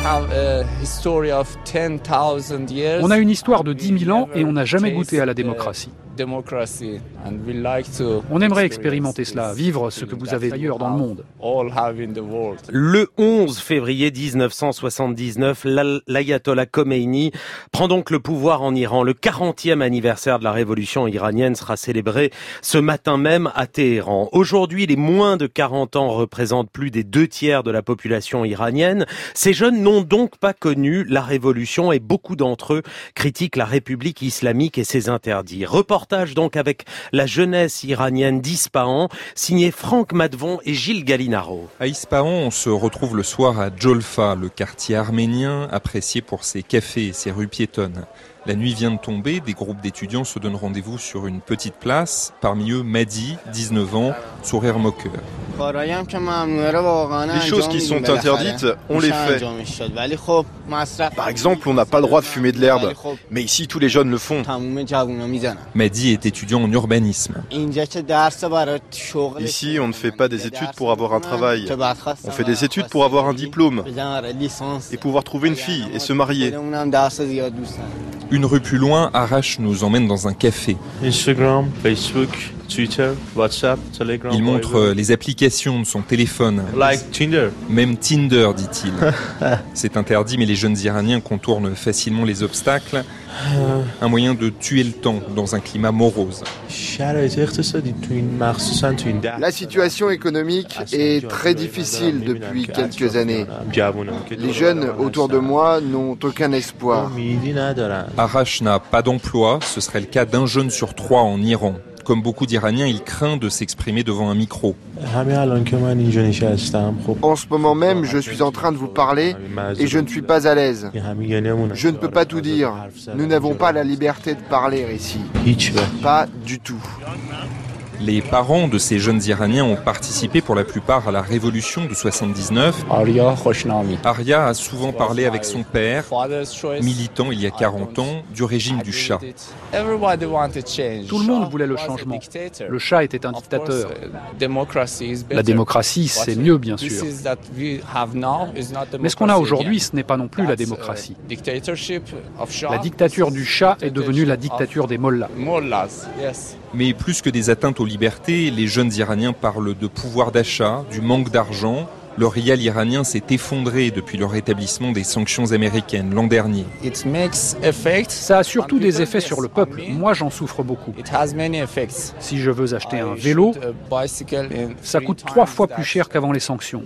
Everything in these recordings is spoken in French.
On a une histoire de 10 000 ans et on n'a jamais goûté à la démocratie. On aimerait expérimenter cela, vivre ce que vous avez ailleurs dans le monde. Le 11 février 1979, l'ayatollah Khomeini prend donc le pouvoir en Iran. Le 40e anniversaire de la révolution iranienne sera célébré ce matin même à Téhéran. Aujourd'hui, les moins de 40 ans représentent plus des 2/3 de la population iranienne. Ces jeunes n'ont donc pas connu la révolution et beaucoup d'entre eux critiquent la République islamique et ses interdits. Reportage donc avec la jeunesse iranienne d'Ispahan, signé Franck Matvon et Gilles Gallinaro. À Ispahan, on se retrouve le soir à Djolfa, le quartier arménien apprécié pour ses cafés et ses rues piétonnes. La nuit vient de tomber, des groupes d'étudiants se donnent rendez-vous sur une petite place. Parmi eux, Madi, 19 ans, sourire moqueur. Les choses qui sont interdites, on les fait. Par exemple, on n'a pas le droit de fumer de l'herbe. Mais ici, tous les jeunes le font. Madi est étudiant en urbanisme. Ici, on ne fait pas des études pour avoir un travail. On fait des études pour avoir un diplôme et pouvoir trouver une fille et se marier. Une rue plus loin, Arash nous emmène dans un café. Instagram, Facebook, Twitter, WhatsApp, Telegram. Il montre les applications de son téléphone. Like Tinder. Même Tinder, dit-il. C'est interdit, mais les jeunes Iraniens contournent facilement les obstacles. Un moyen de tuer le temps dans un climat morose. La situation économique est très difficile depuis quelques années. Les jeunes autour de moi n'ont aucun espoir. Arash n'a pas d'emploi, ce serait le cas d'un jeune sur 3 en Iran. Comme beaucoup d'Iraniens, il craint de s'exprimer devant un micro. En ce moment même, je suis en train de vous parler et je ne suis pas à l'aise. Je ne peux pas tout dire. Nous n'avons pas la liberté de parler ici. Pas du tout. Les parents de ces jeunes Iraniens ont participé pour la plupart à la révolution de 79. Arya a souvent parlé avec son père, militant il y a 40 ans, du régime du Shah. Tout le monde voulait le changement. Le Shah était un dictateur. La démocratie, c'est mieux, bien sûr. Mais ce qu'on a aujourd'hui, ce n'est pas non plus la démocratie. La dictature du Shah est devenue la dictature des mollahs. Mais plus que des atteintes aux libertés, les jeunes Iraniens parlent de pouvoir d'achat, du manque d'argent. Le rial iranien s'est effondré depuis le rétablissement des sanctions américaines l'an dernier. Ça a surtout des effets sur le peuple. Moi, j'en souffre beaucoup. Si je veux acheter un vélo, ça coûte 3 fois plus cher qu'avant les sanctions.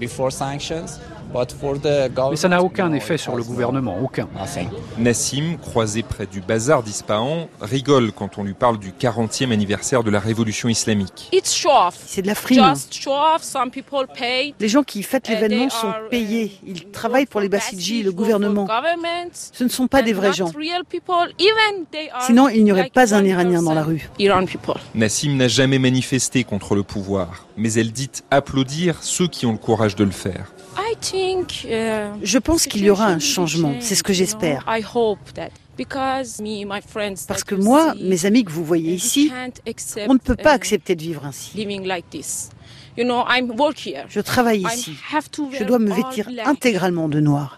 Mais ça n'a aucun effet sur le gouvernement, aucun. Nassim, croisé près du bazar d'Ispahan, rigole quand on lui parle du 40e anniversaire de la révolution islamique. C'est de la frime. Les gens qui fêtent l'événement sont payés. Ils travaillent pour les Bassidji, le gouvernement. Ce ne sont pas des vrais gens. Sinon, il n'y aurait pas un Iranien dans la rue. Nassim n'a jamais manifesté contre le pouvoir, mais elle dit applaudir ceux qui ont le courage de le faire. Je pense qu'il y aura un changement, c'est ce que j'espère. Parce que moi, mes amis que vous voyez ici, on ne peut pas accepter de vivre ainsi. Je travaille ici. Je dois me vêtir intégralement de noir.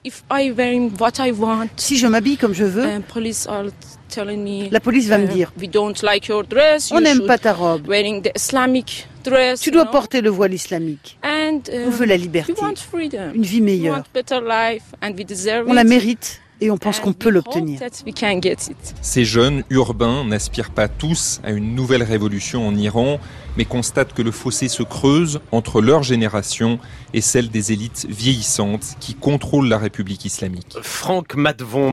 Si je m'habille comme je veux, la police va me dire « On n'aime pas ta robe. Tu dois porter le voile islamique. On veut la liberté, une vie meilleure. On la mérite. Et on pense qu'on peut l'obtenir. Ces jeunes urbains n'aspirent pas tous à une nouvelle révolution en Iran, mais constatent que le fossé se creuse entre leur génération et celle des élites vieillissantes qui contrôlent la République islamique. Franck Matvon.